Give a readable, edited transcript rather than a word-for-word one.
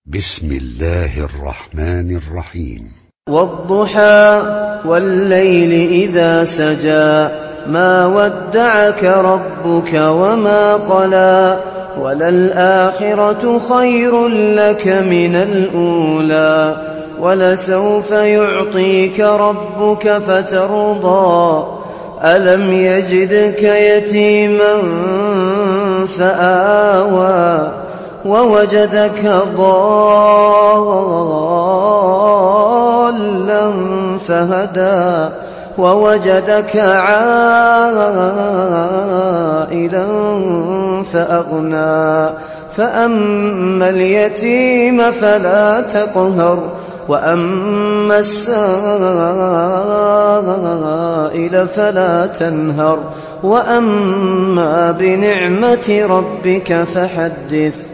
بسم الله الرحمن الرحيم. والضحى والليل إذا سجى ما ودعك ربك وما قلى وللآخرة خير لك من الأولى ولسوف يعطيك ربك فترضى ألم يجدك يتيما فآوى ووجدك ضالا فهدى ووجدك عائلا فأغنى فأما اليتيم فلا تقهر وأما السائل فلا تنهر وأما بنعمة ربك فحدث.